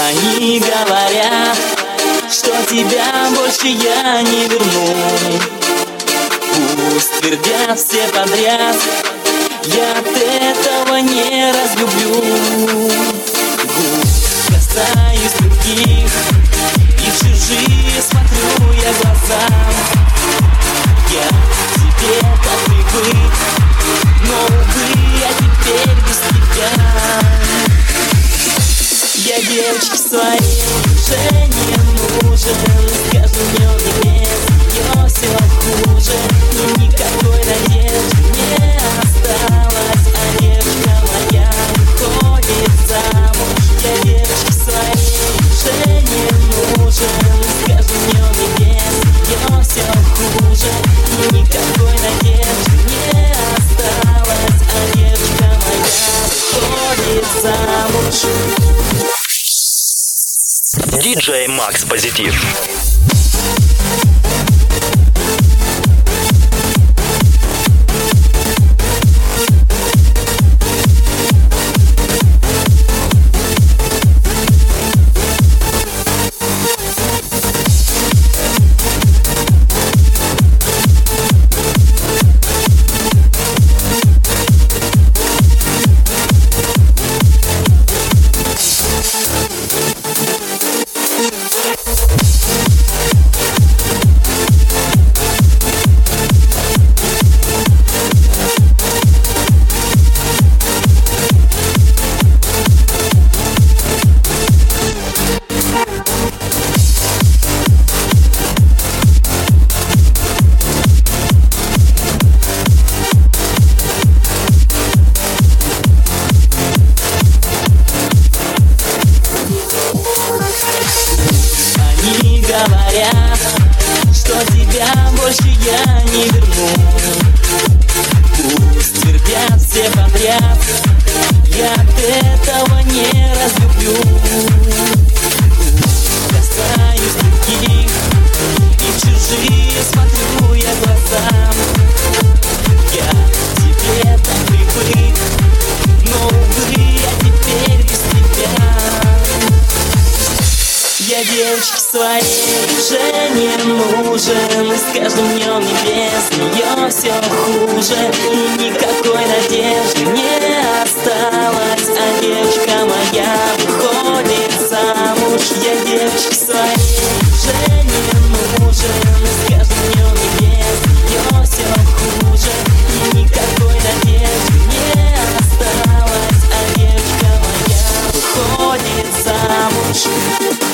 Они говорят, что тебя больше я не верну. Пусть твердят все подряд, я от этого не разлюблю. Губ касаюсь других, и в чужие смотрю я глаза. Я к тебе так привык, но, увы, я теперь без тебя. Я девочке своей уже не нужен. С каждым днем небес ее все хуже, и никакой надежды не осталось. А девочка моя выходит замуж. Я девочке своей уже не нужен. С каждым днем небес ее все хуже, и никакой надежды не осталось. А девочка моя выходит замуж. Диджей Макс Позитив. Говорят, что тебя больше я не верну. Пусть твердят все подряд, я от этого не разлюблю. Касаюсь других, и в чужие смотрю я глаза. Я к тебе так привык, но, увы, я теперь без тебя. Я девочке своей уже не нужен. И с каждым днем небес ее все хуже, и никакой надежды не осталось. А девочка моя выходит замуж. Я девочке своей уже не нужен. И с каждым днем небес ее все хуже, и никакой надежды не осталось. А девочка моя выходит замуж.